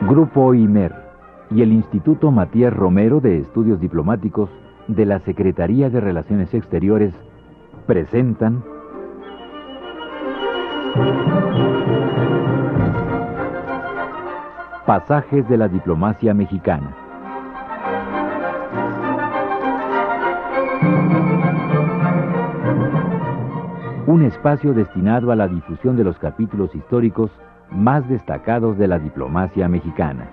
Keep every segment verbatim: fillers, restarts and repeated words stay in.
Grupo IMER y el Instituto Matías Romero de Estudios Diplomáticos de la Secretaría de Relaciones Exteriores presentan Pasajes de la Diplomacia Mexicana. Un espacio destinado a la difusión de los capítulos históricos más destacados de la diplomacia mexicana.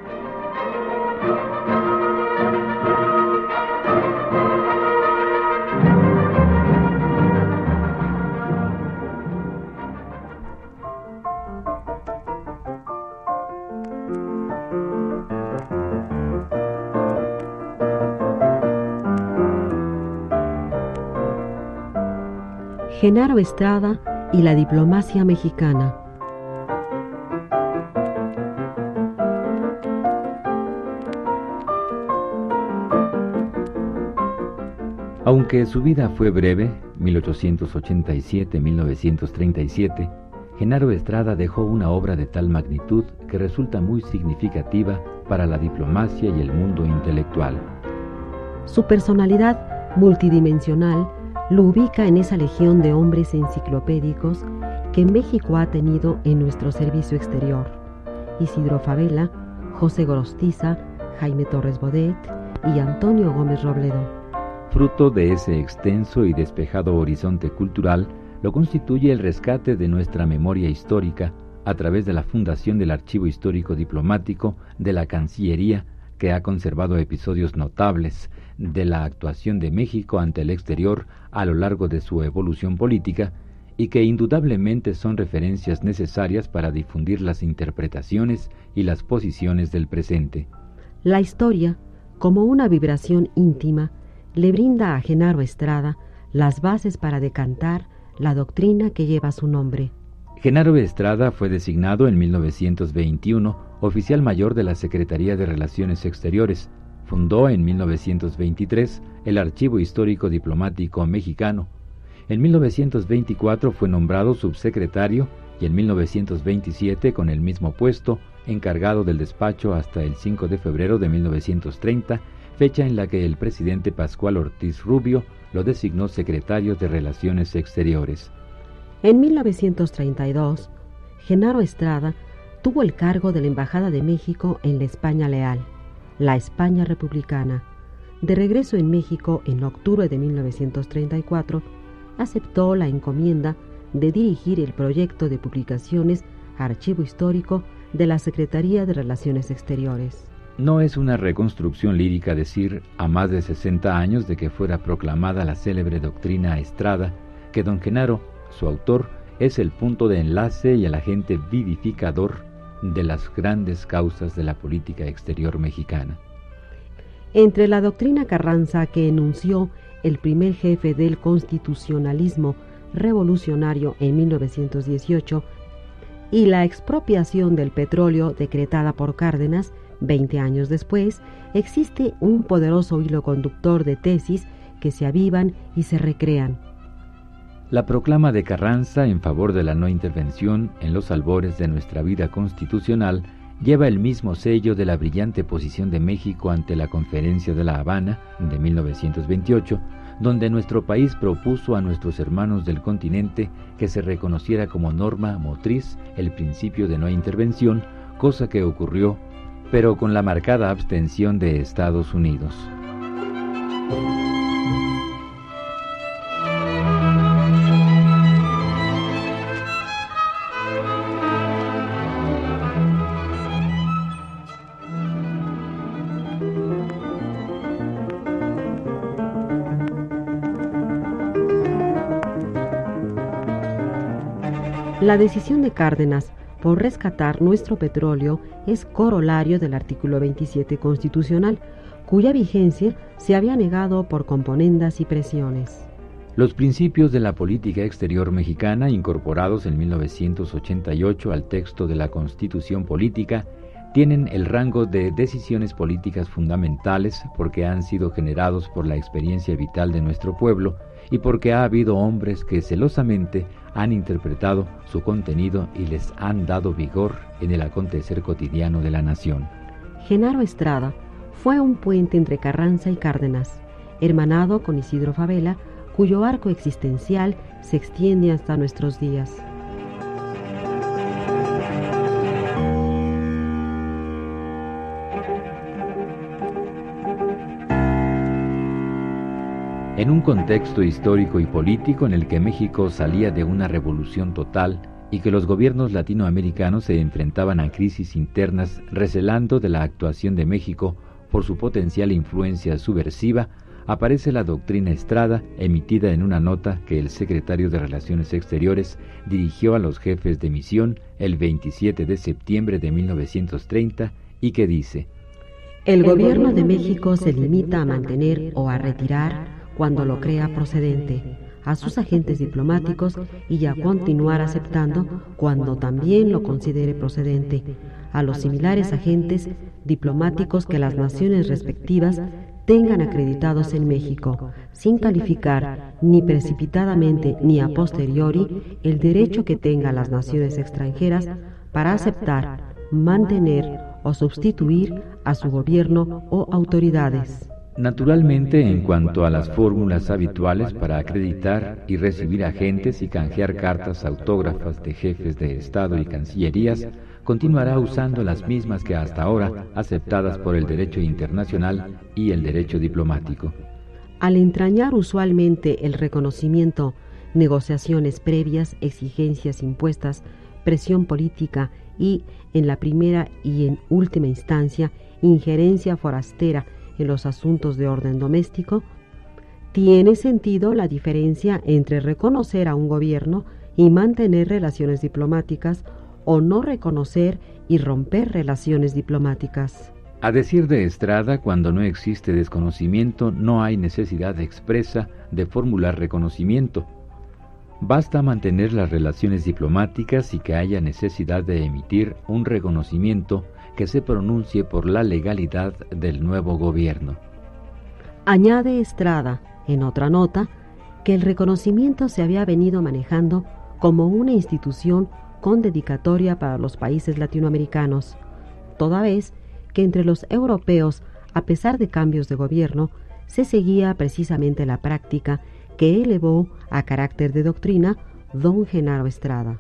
Genaro Estrada y la diplomacia mexicana. Aunque su vida fue breve, mil ochocientos ochenta y siete a mil novecientos treinta y siete, Genaro Estrada dejó una obra de tal magnitud que resulta muy significativa para la diplomacia y el mundo intelectual. Su personalidad multidimensional lo ubica en esa legión de hombres enciclopédicos que México ha tenido en nuestro servicio exterior: Isidro Fabela, José Gorostiza, Jaime Torres Bodet y Antonio Gómez Robledo. Fruto de ese extenso y despejado horizonte cultural lo constituye el rescate de nuestra memoria histórica a través de la fundación del Archivo Histórico Diplomático de la Cancillería, que ha conservado episodios notables de la actuación de México ante el exterior a lo largo de su evolución política y que indudablemente son referencias necesarias para difundir las interpretaciones y las posiciones del presente. La historia, como una vibración íntima, le brinda a Genaro Estrada las bases para decantar la doctrina que lleva su nombre. Genaro Estrada fue designado en mil novecientos veintiuno oficial mayor de la Secretaría de Relaciones Exteriores. Fundó en mil novecientos veintitrés el Archivo Histórico Diplomático Mexicano. En mil novecientos veinticuatro fue nombrado subsecretario y en mil novecientos veintisiete, con el mismo puesto, encargado del despacho hasta el cinco de febrero de mil novecientos treinta, fecha en la que el presidente Pascual Ortiz Rubio lo designó secretario de Relaciones Exteriores. En mil novecientos treinta y dos, Genaro Estrada tuvo el cargo de la Embajada de México en la España Leal, la España Republicana. De regreso en México en octubre de mil novecientos treinta y cuatro, aceptó la encomienda de dirigir el proyecto de publicaciones Archivo Histórico de la Secretaría de Relaciones Exteriores. No es una reconstrucción lírica decir, a más de sesenta años de que fuera proclamada la célebre doctrina Estrada, que don Genaro, su autor, es el punto de enlace y el agente vivificador de las grandes causas de la política exterior mexicana. Entre la doctrina Carranza que enunció el primer jefe del constitucionalismo revolucionario en mil novecientos dieciocho y la expropiación del petróleo decretada por Cárdenas veinte años después, existe un poderoso hilo conductor de tesis que se avivan y se recrean. La proclama de Carranza en favor de la no intervención en los albores de nuestra vida constitucional lleva el mismo sello de la brillante posición de México ante la Conferencia de La Habana de mil novecientos veintiocho, donde nuestro país propuso a nuestros hermanos del continente que se reconociera como norma motriz el principio de no intervención, cosa que ocurrió, pero con la marcada abstención de Estados Unidos. La decisión de Cárdenas por rescatar nuestro petróleo es corolario del artículo veintisiete constitucional, cuya vigencia se había negado por componendas y presiones. Los principios de la política exterior mexicana, incorporados en mil novecientos ochenta y ocho al texto de la Constitución Política, tienen el rango de decisiones políticas fundamentales porque han sido generados por la experiencia vital de nuestro pueblo y porque ha habido hombres que celosamente han interpretado su contenido y les han dado vigor en el acontecer cotidiano de la nación. Genaro Estrada fue un puente entre Carranza y Cárdenas, hermanado con Isidro Fabela, cuyo arco existencial se extiende hasta nuestros días. En un contexto histórico y político en el que México salía de una revolución total y que los gobiernos latinoamericanos se enfrentaban a crisis internas recelando de la actuación de México por su potencial influencia subversiva, aparece la doctrina Estrada, emitida en una nota que el secretario de Relaciones Exteriores dirigió a los jefes de misión el veintisiete de septiembre de mil novecientos treinta y que dice: El gobierno de México se limita a mantener o a retirar, cuando lo crea procedente, a sus agentes diplomáticos y a continuar aceptando cuando también lo considere procedente, a los similares agentes diplomáticos que las naciones respectivas tengan acreditados en México, sin calificar ni precipitadamente ni a posteriori el derecho que tengan las naciones extranjeras para aceptar, mantener o sustituir a su gobierno o autoridades. Naturalmente, en cuanto a las fórmulas habituales para acreditar y recibir agentes y canjear cartas autógrafas de jefes de Estado y cancillerías, continuará usando las mismas que hasta ahora aceptadas por el derecho internacional y el derecho diplomático. Al entrañar usualmente el reconocimiento, negociaciones previas, exigencias impuestas, presión política y, en la primera y en última instancia, injerencia forastera en los asuntos de orden doméstico, tiene sentido la diferencia entre reconocer a un gobierno y mantener relaciones diplomáticas o no reconocer y romper relaciones diplomáticas. A decir de Estrada, cuando no existe desconocimiento, no hay necesidad expresa de formular reconocimiento. Basta mantener las relaciones diplomáticas y que haya necesidad de emitir un reconocimiento que se pronuncie por la legalidad del nuevo gobierno. Añade Estrada, en otra nota, que el reconocimiento se había venido manejando como una institución con dedicatoria para los países latinoamericanos, toda vez que entre los europeos, a pesar de cambios de gobierno, se seguía precisamente la práctica que elevó a carácter de doctrina don Genaro Estrada.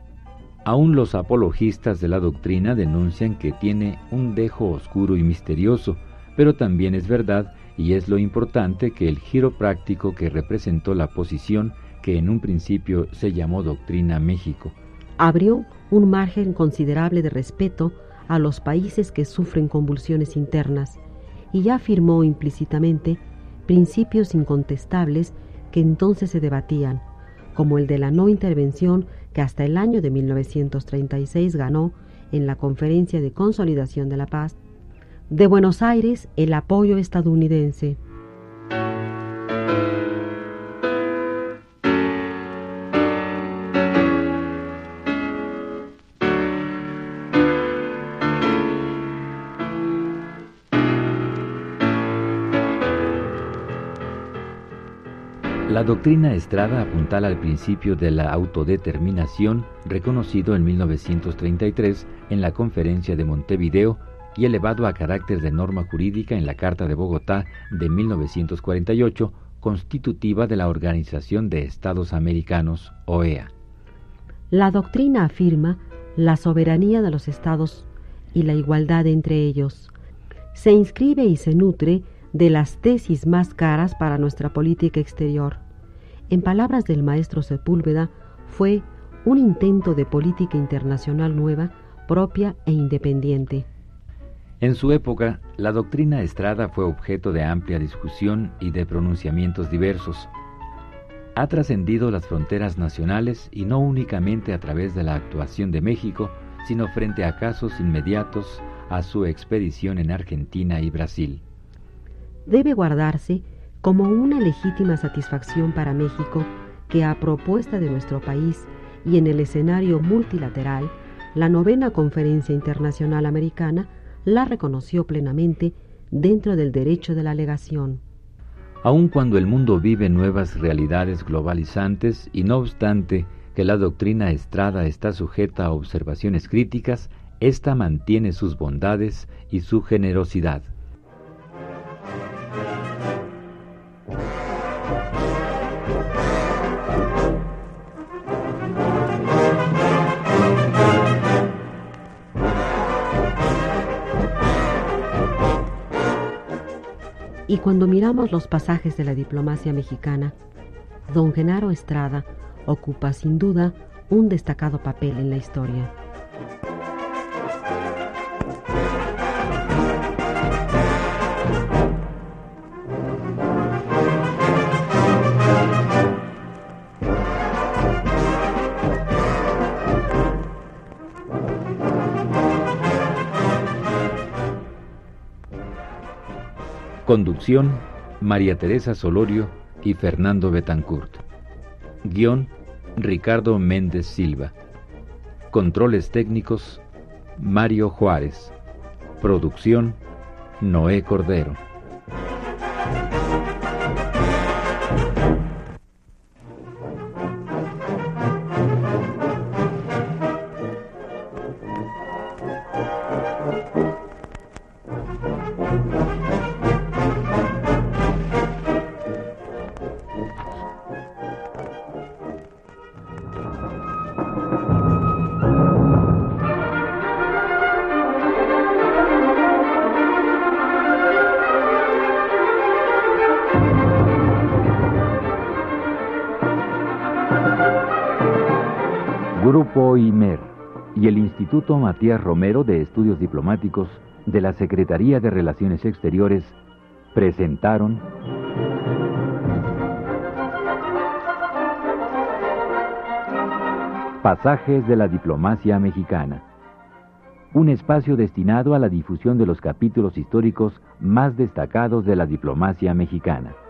Aún los apologistas de la doctrina denuncian que tiene un dejo oscuro y misterioso, pero también es verdad, y es lo importante, que el giro práctico que representó la posición que en un principio se llamó Doctrina México abrió un margen considerable de respeto a los países que sufren convulsiones internas y ya afirmó implícitamente principios incontestables que entonces se debatían, como el de la no intervención que hasta el año de mil novecientos treinta y seis ganó en la Conferencia de Consolidación de la Paz de Buenos Aires el apoyo estadounidense. La doctrina Estrada apuntala al principio de la autodeterminación, reconocido en mil novecientos treinta y tres en la Conferencia de Montevideo y elevado a carácter de norma jurídica en la Carta de Bogotá de mil novecientos cuarenta y ocho, constitutiva de la Organización de Estados Americanos, O E A. La doctrina afirma la soberanía de los estados y la igualdad entre ellos. Se inscribe y se nutre de las tesis más caras para nuestra política exterior. En palabras del maestro Sepúlveda, fue un intento de política internacional nueva, propia e independiente. En su época, la doctrina Estrada fue objeto de amplia discusión y de pronunciamientos diversos. Ha trascendido las fronteras nacionales y no únicamente a través de la actuación de México, sino frente a casos inmediatos a su expedición en Argentina y Brasil. Debe guardarse como una legítima satisfacción para México que, a propuesta de nuestro país y en el escenario multilateral, la novena Conferencia Internacional Americana la reconoció plenamente dentro del derecho de la alegación. Aun cuando el mundo vive nuevas realidades globalizantes y no obstante que la doctrina Estrada está sujeta a observaciones críticas, ésta mantiene sus bondades y su generosidad. Y cuando miramos los pasajes de la diplomacia mexicana, don Genaro Estrada ocupa sin duda un destacado papel en la historia. Conducción: María Teresa Solorio y Fernando Betancourt. Guión: Ricardo Méndez Silva. Controles técnicos: Mario Juárez. Producción: Noé Cordero. Grupo I M E R y el Instituto Matías Romero de Estudios Diplomáticos de la Secretaría de Relaciones Exteriores presentaron Pasajes de la Diplomacia Mexicana, un espacio destinado a la difusión de los capítulos históricos más destacados de la diplomacia mexicana.